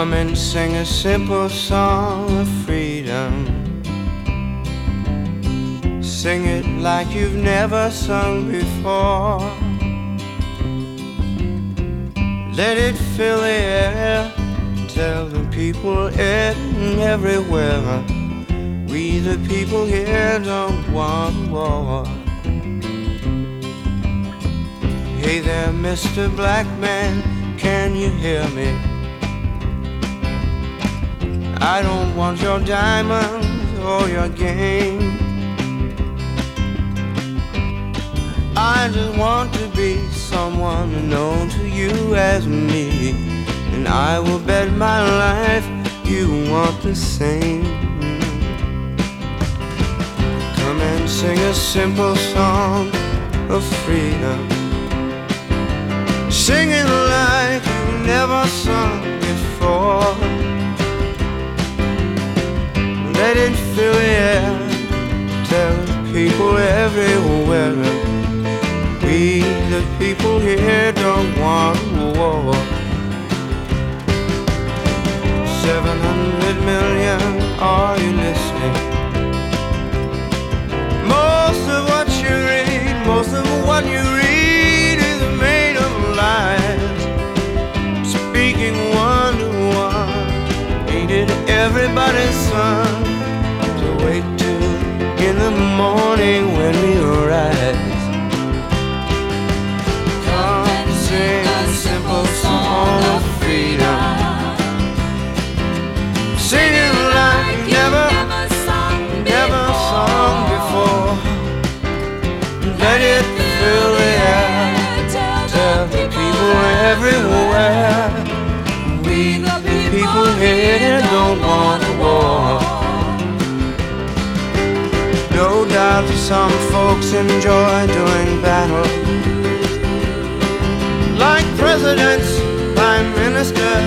Come and sing a simple song of freedom. Sing it like you've never sung before. Let it fill the air. Tell the people everywhere, we the people here don't want war. Hey there, Mr. Black Man, can you hear me? I don't want your diamonds or your game. I just want to be someone known to you as me, and I will bet my life you want the same. Come and sing a simple song of freedom. Sing it like you've never sung before. Let it fill the air. Tell people everywhere, we the people here don't want war. 700 million, are you listening? Most of what you read, most of what you read is made of lies. Speaking one to one, ain't it everybody's son to wait till in the morning when we rise? Come sing a simple song of freedom. Sing it like you never sung before. Let it fill the air. Tell the people everywhere, we the people here don't want war. No doubt some folks enjoy doing battle, like presidents, prime ministers,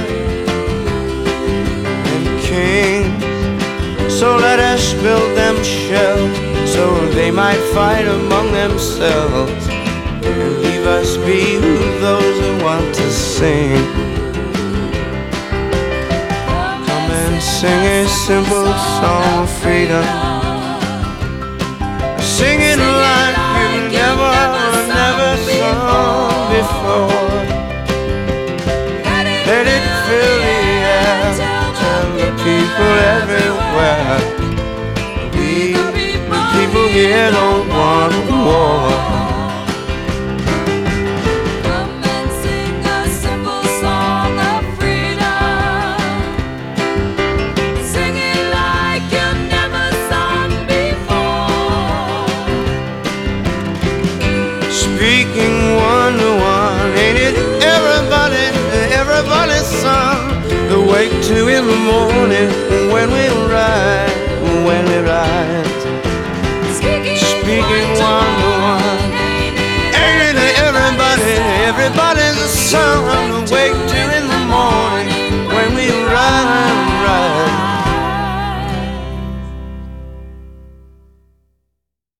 so let us build them shells, so they might fight among themselves, and leave us be those who want to sing. Come and sing a simple song of freedom. Sing it like you've never sung before. Let it fill the air. Tell the people everywhere, we the people here don't want war. Come and sing a simple song of freedom. Sing it like you've never sung before. Speaking one to one, ain't it everybody's son to wake to in the morning